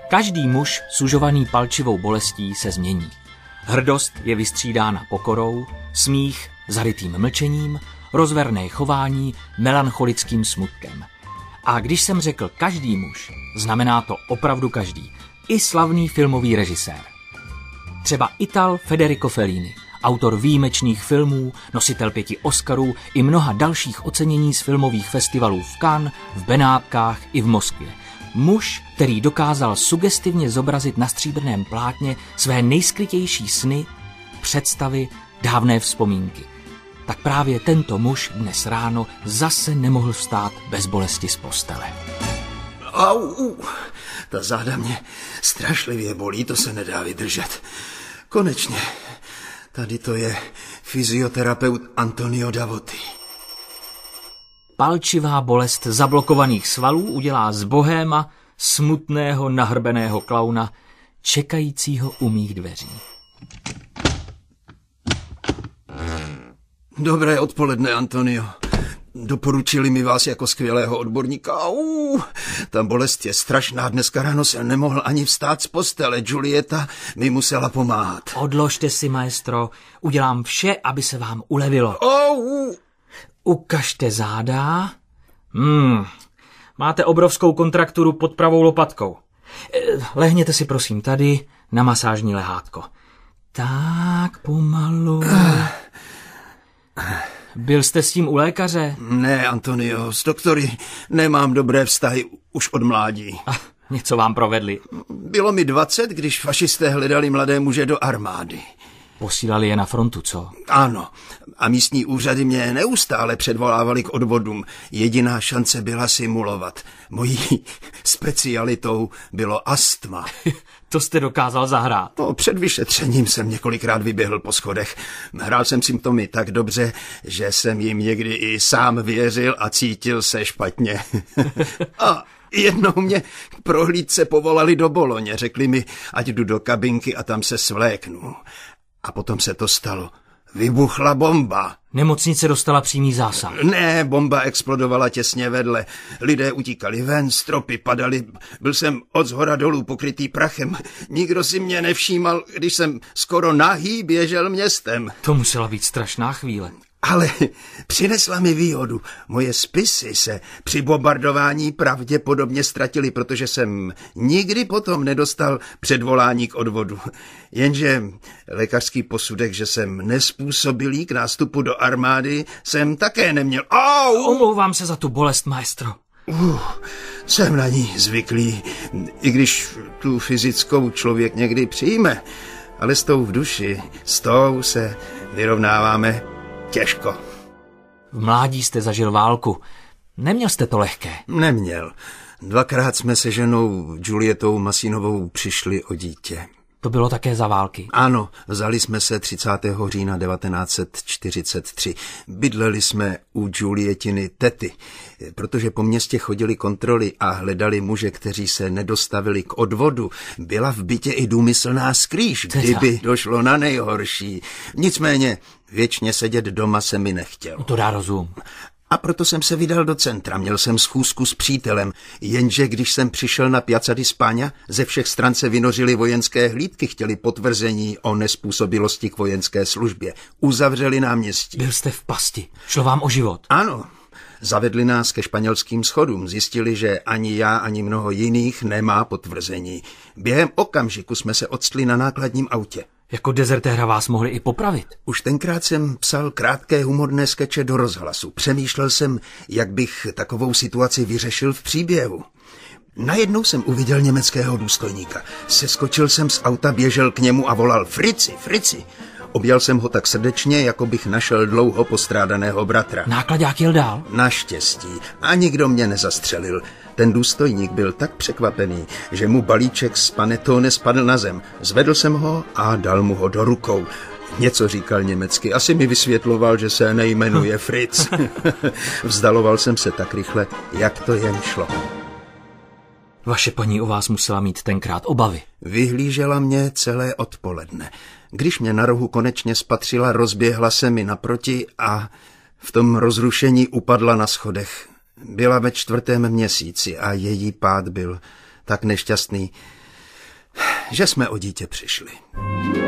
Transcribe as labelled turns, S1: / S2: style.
S1: Každý muž sužovaný palčivou bolestí se změní. Hrdost je vystřídána pokorou, smích zarytým mlčením, rozverné chování melancholickým smutkem. A když jsem řekl každý muž, znamená to opravdu každý, i slavný filmový režisér. Třeba Ital Federico Fellini, autor výjimečných filmů, nositel 5 Oscarů i mnoha dalších ocenění z filmových festivalů v Cannes, v Benátkách i v Moskvě. Muž, který dokázal sugestivně zobrazit na stříbrném plátně své nejskrytější sny, představy, dávné vzpomínky. Tak právě tento muž dnes ráno zase nemohl vstát bez bolesti z postele.
S2: Au, ta záda mě strašlivě bolí, to se nedá vydržet. Konečně, tady to je fyzioterapeut Antonio Davotti.
S1: Palčivá bolest zablokovaných svalů udělá z bohéma smutného nahrbeného klauna, čekajícího u mých dveří.
S2: Dobré odpoledne, Antonio. Doporučili mi vás jako skvělého odborníka. Ta bolest je strašná. Dneska ráno jsem nemohl ani vstát z postele. Julieta mi musela pomáhat.
S1: Odložte si, maestro. Udělám vše, aby se vám ulevilo. Ukažte záda. Máte obrovskou kontrakturu pod pravou lopatkou. Lehněte si prosím tady na masážní lehátko. Tak pomalu. Byl jste s tím u lékaře?
S2: Ne, Antonio, s doktory nemám dobré vztahy už od mládí.
S1: Něco vám provedli?
S2: Bylo mi 20, když fašisté hledali mladé muže do armády.
S1: Posílali je na frontu, co?
S2: Ano. A místní úřady mě neustále předvolávali k odvodům. Jediná šance byla simulovat. Mojí specialitou bylo astma.
S1: To jste dokázal zahrát.
S2: Před vyšetřením jsem několikrát vyběhl po schodech. Hrál jsem symptomy tak dobře, že jsem jim někdy i sám věřil a cítil se špatně. A jednou mě k prohlídce povolali do Boloně. Řekli mi, ať jdu do kabinky a tam se svléknu. A potom se to stalo. Vybuchla bomba.
S1: Nemocnice dostala přímý zásah.
S2: Ne, bomba explodovala těsně vedle. Lidé utíkali ven, stropy padaly. Byl jsem od zhora dolů pokrytý prachem. Nikdo si mě nevšímal, když jsem skoro nahý běžel městem.
S1: To musela být strašná chvíle.
S2: Ale přinesla mi výhodu. Moje spisy se při bombardování pravděpodobně ztratily, protože jsem nikdy potom nedostal předvolání k odvodu. Jenže lékařský posudek, že jsem nespůsobilý k nástupu do armády, jsem také neměl.
S1: Omlouvám se za tu bolest, maestro.
S2: Jsem na ní zvyklý, i když tu fyzickou člověk někdy přijme, ale s tou v duši, s tou se vyrovnáváme těžko.
S1: V mládí jste zažil válku. Neměl jste to lehké?
S2: Neměl. 2krát jsme se ženou Julietou Massinovou přišli o dítě.
S1: To bylo také za války?
S2: Ano, vzali jsme se 30. října 1943. Bydleli jsme u Julietiny tety, protože po městě chodili kontroly a hledali muže, kteří se nedostavili k odvodu. Byla v bytě i důmyslná skrýš, kdyby došlo na nejhorší. Nicméně věčně sedět doma se mi nechtěl.
S1: To dá rozum.
S2: A proto jsem se vydal do centra, měl jsem schůzku s přítelem, jenže když jsem přišel na Piazza di Spagna, ze všech stran se vynořily vojenské hlídky, chtěli potvrzení o nezpůsobilosti k vojenské službě. Uzavřeli náměstí.
S1: Byl jste v pasti, šlo vám o život.
S2: Ano, zavedli nás ke španělským schodům, zjistili, že ani já, ani mnoho jiných nemá potvrzení. Během okamžiku jsme se octli na nákladním autě.
S1: Jako dezertéra vás mohli i popravit.
S2: Už tenkrát jsem psal krátké humorné skeče do rozhlasu. Přemýšlel jsem, jak bych takovou situaci vyřešil v příběhu. Najednou jsem uviděl německého důstojníka. Seskočil jsem z auta, běžel k němu a volal Frici, Frici. Objal jsem ho tak srdečně, jako bych našel dlouho postrádaného bratra.
S1: Náklaďák jel dál?
S2: Naštěstí. A nikdo mě nezastřelil. Ten důstojník byl tak překvapený, že mu balíček z panettone spadl na zem. Zvedl jsem ho a dal mu ho do rukou. Něco říkal německy. Asi mi vysvětloval, že se nejmenuje Fritz. Vzdaloval jsem se tak rychle, jak to jen šlo.
S1: Vaše paní o vás musela mít tenkrát obavy.
S2: Vyhlížela mě celé odpoledne. Když mě na rohu konečně spatřila, rozběhla se mi naproti a v tom rozrušení upadla na schodech. Byla ve 4. měsíci a její pád byl tak nešťastný, že jsme o dítě přišli.